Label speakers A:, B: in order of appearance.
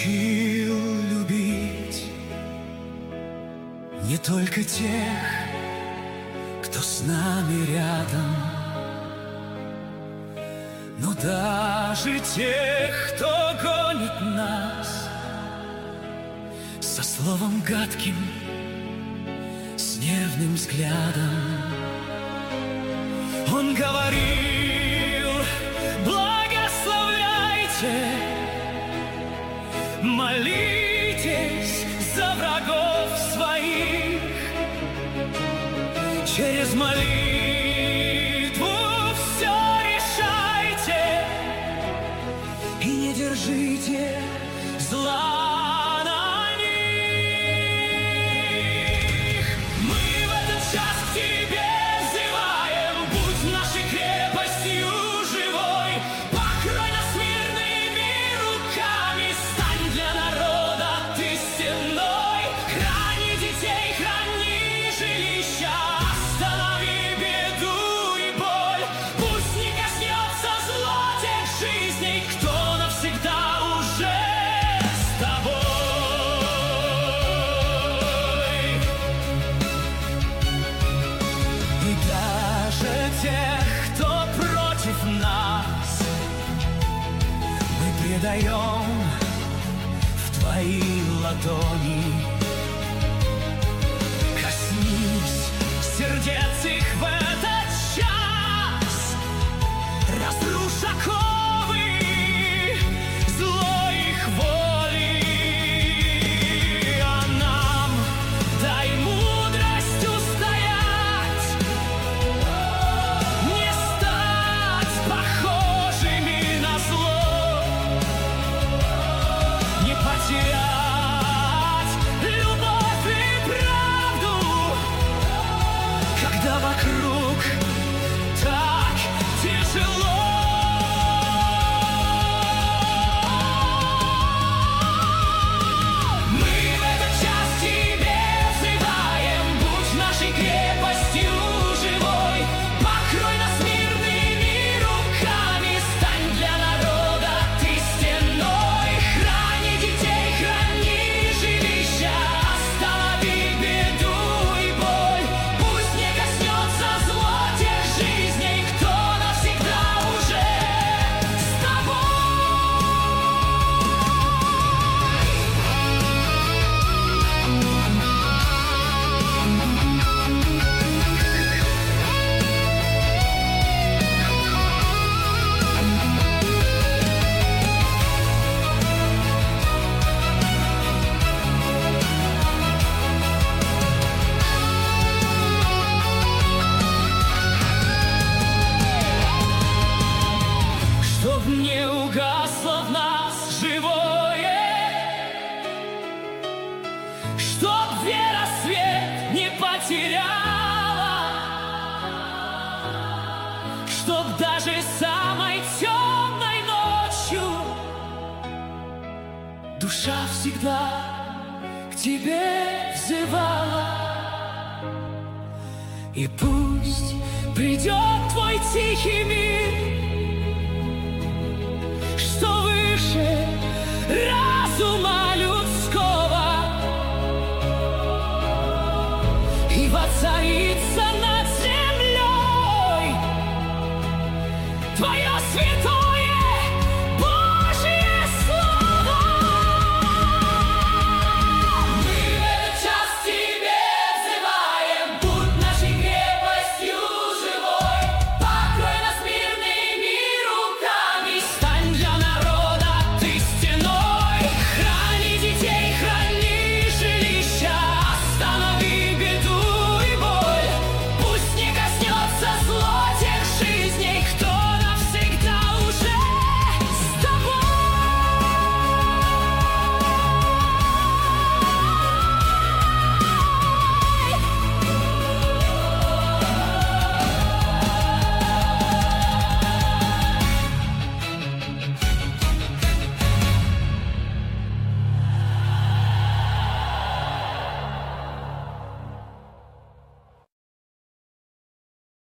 A: учил любить не только тех, кто с нами рядом, но даже тех, кто гонит нас со словом гадким, с нервным взглядом. Он говорил: благословляйте, молитесь за врагов своих. Через молитву все решайте и не держите зла на них. Мы в этот час к тебе взываем, будь нашей крепостью живой. Покрой нас мирными руками, стань для народа ты стеной. Храни детей, храни жилища, останови беду и боль. Пусть не коснется зло тех жизней, кто навсегда уже с тобой. И даже тех, кто против нас, мы предаем в твои ладони. Коснись сердец их в этот час, разрушь оковы злой их воли. А нам дай мудрость устоять, не стать похожими на зло, не потерять любовь и правду, когда вокруг так тяжело. Мы в этот час тебе взываем, будь нашей крепостью живой. Покрой нас мирными руками, стань для народа ты стеной. Храни детей, храни жилища, останови беду и боль. Пусть не коснется зло тех жизней, кто навсегда уже с тобой. Чтоб не угасло в нас живое, чтоб вера свет не потеряла, чтоб даже самой темной ночью душа всегда к тебе взывала. И пусть придет твой тихий мир, что выше разума людского, и воцарится над землей твое святое